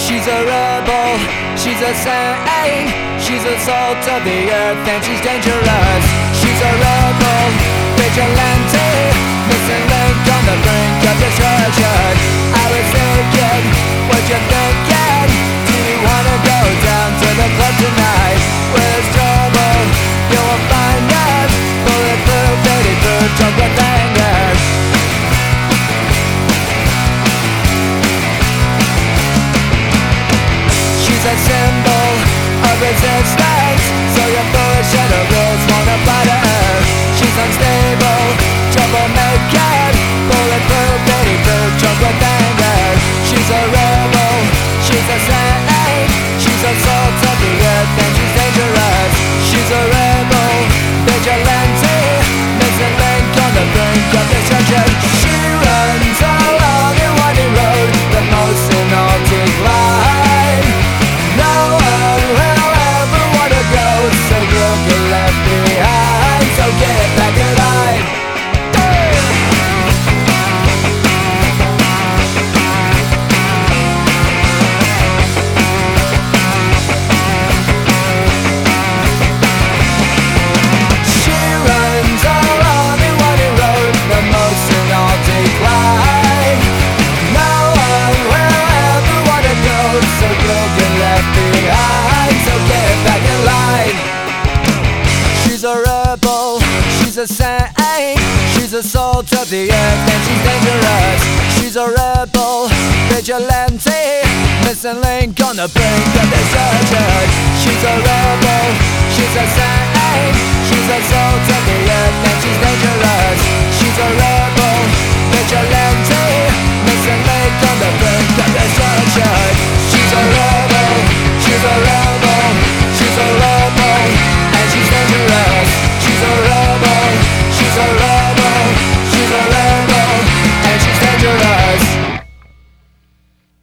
She's a rebel, she's a saint, she's the salt of the earth and she's dangerous. She's a rebel, vigilante, missing link on the brink of destruction. I was thinking, what you thinking? Do you wanna go down to the club tonight? Where's trouble? You will find us, bulletproof, baby-proof, drunk with anger. She's a symbol of resistance, so your foolish set of rules won't apply to her. She's unstable, troublemaker, bulletproof, baby-proof, drunk with anger. She's a rebel, she's a saint, she's a salt of the earth and she's dangerous. She's a rebel, vigilante, missing link on the brink of destruction. She runs along a winding road, the most in all decline. No one will ever wanna go, so you'll get left behind. So get back in line. She runs along a winding road, the most in all decline. No one will ever wanna go, so you'll get left behind. So get back in line. She's a rebel, she's a saint, she's a salt of the earth and she's dangerous. She's a rebel, vigilante, missing link on the brink of destruction. She's a rebel, she's a saint, she's a salt of the earth and she's dangerous. She's a rebel, vigilante, missing link on the brink